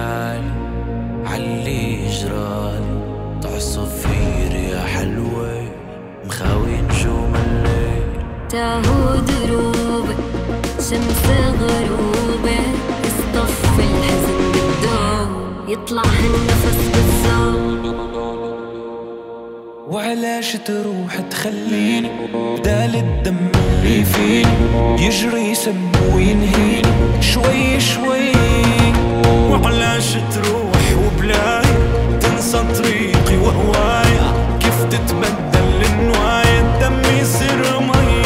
حالي علي جرالي تعصفير يا حلوة مخاوي نجوم الليل تاهو دروبة شمس غروبة يصطف الحزن بالدوم يطلع هالنفس بالزوم. وعلاش تروح تخليني بدال الدم اللي فيني يجري يسم وينهيني شوي شوي. وعلاش تروح وبلاي تنسى طريقي وهوايا كيف تتبدل النوايا الدم يصير مي.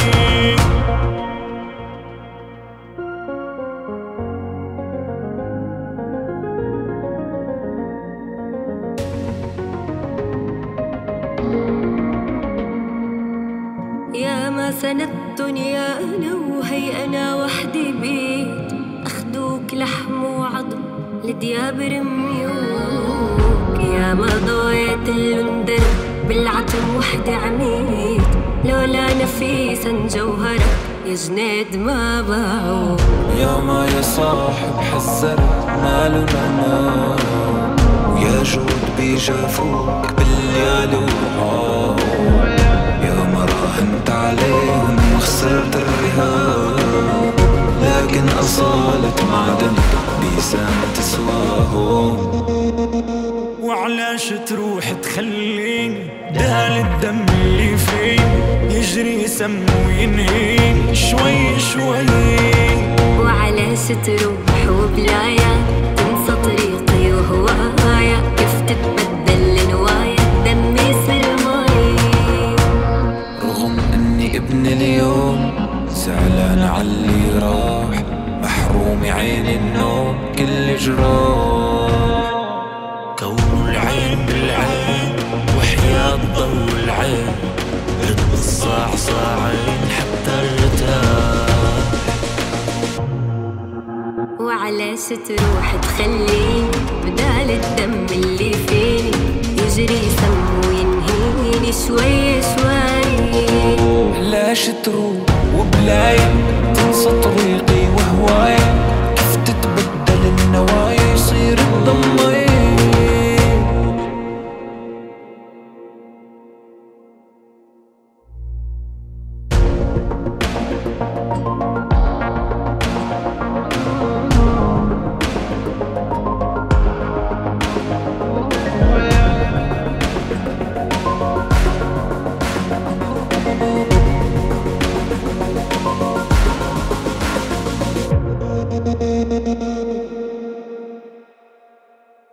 يا ما سندتن يا أنا وهي أنا وحدي بيت أخدوك لحم وعظم لدياب رميوك. يا ما ضويت اللندر بالعتم وحدي عميت لولا نفيسا جوهرة يا جنيد ما باعوك. يا ما يا صاحب حذرت مالنا ما ويا جود بيجافوك بالليالي وحار. يا ما راهنت عليهم وخسرت الرهان لكن أصالة معدن بيسان تسواهم. وعلاش تروح تخليني دال الدم اللي فيني يجري يسم وينهيني شوي شوي. وعلاش تروح وبلايا تنسى طريقي وهوايا كيف تتبدل لنوايا الدم يصير مي. رغم اني ابن اليوم زعلان عاللي راح محروم عين النوم كل جراح. كون العين بالعين وحياة ضو العين رد الصاع صاعين حتى ارتاح. وعلاش تروح تخليني بدال الدم اللي فيني يجري يسم وينهيني شوي شوي. علاش تروح وبلاي تنسى طريقي وهواي